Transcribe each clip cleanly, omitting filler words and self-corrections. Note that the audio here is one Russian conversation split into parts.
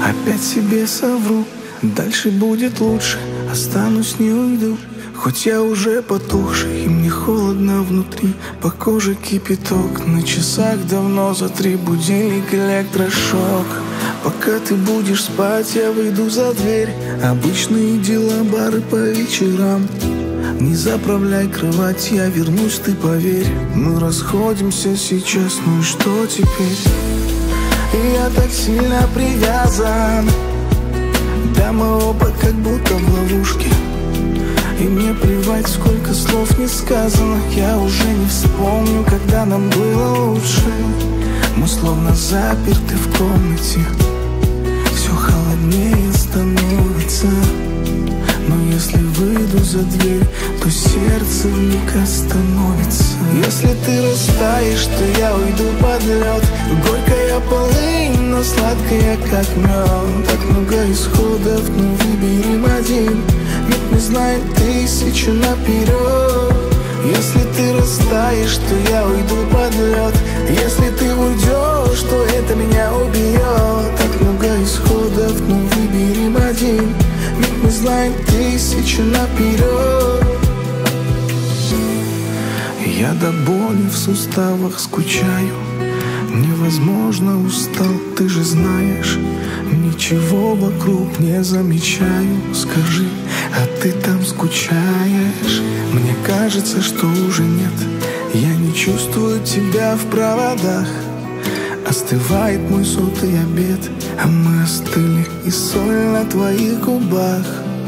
Опять себе совру, дальше будет лучше. Останусь, не уйду, хоть я уже потухший, и мне холодно внутри. По коже кипяток, на часах давно за 3. Будильник, электрошок. Пока ты будешь спать, я выйду за дверь. Обычные дела, бары по вечерам. Не заправляй кровать, я вернусь, ты поверь. Мы расходимся сейчас, ну и что теперь? И я так сильно привязан, да мы оба как будто в ловушке. И мне плевать, сколько слов не сказано. Я уже не вспомню, когда нам было лучше. Мы словно заперты в комнате, все холоднее становится. Но если выйду за дверь, то сердце вмиг остановится. Если ты растаешь, то я уйду под лед. Горькая полынь, но сладкая как мед. Так много исходов, но выберем один. Ведь не знает тысячу наперед. Если ты растаешь, то я уйду под лед. Если ты уйдешь, то это меня убьет. Так много исходов, но выберем один. Ведь не знает тысячу наперед. Я до боли в суставах скучаю. Невозможно, устал, ты же знаешь. Ничего вокруг не замечаю. Скажи, а ты там скучаешь? Мне кажется, что уже нет. Я не чувствую тебя в проводах. Остывает мой сотый обед, а мы остыли, и соль на твоих губах.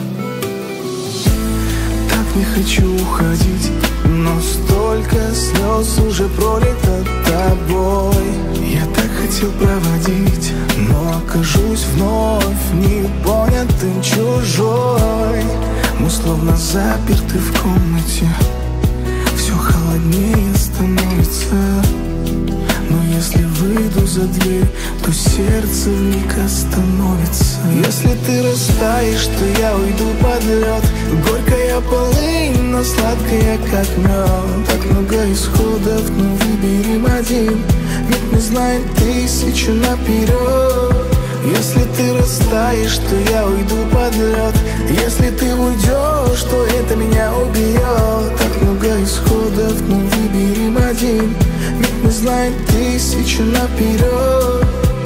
Так не хочу уходить, но столько слез уже пролито тобой. Я так хотел проводить, но окажусь вновь непонятым, чужой. Мы словно заперты в комнате, все холоднее становится. Но если выйду за дверь, то сердце вмиг остановится. Если ты растаешь, то я уйду под лед. Горькая полынь, но сладкая как мед. Так много исходов, но выберем один. Ведь не знает тысячу наперед. Если ты растаешь, то я уйду под лед. Если ты уйдешь, то это меня убьет. Так много исходов, но выберем один. Ведь не знает тысячу наперед.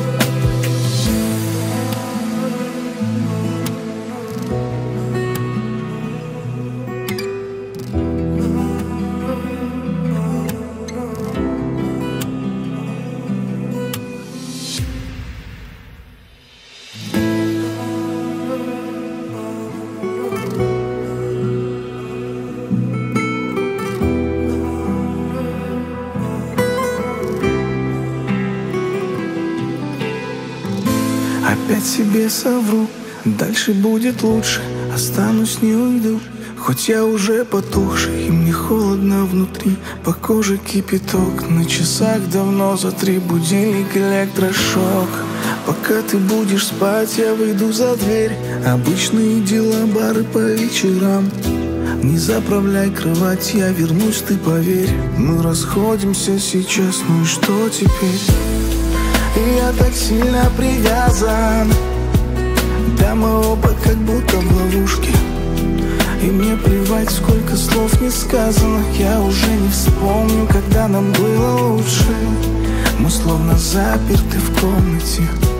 Опять себе совру, дальше будет лучше. Останусь, не уйду, хоть я уже потухший, и мне холодно внутри. По коже кипяток, на часах давно за 3. Будильник, электрошок. Пока ты будешь спать, я выйду за дверь. Обычные дела, бары по вечерам. Не заправляй кровать, я вернусь, ты поверь. Мы расходимся сейчас, ну и что теперь? И я так сильно привязан, да мы оба как будто в ловушке. И мне плевать, сколько слов не сказано. Я уже не вспомню, когда нам было лучше. Мы словно заперты в комнате,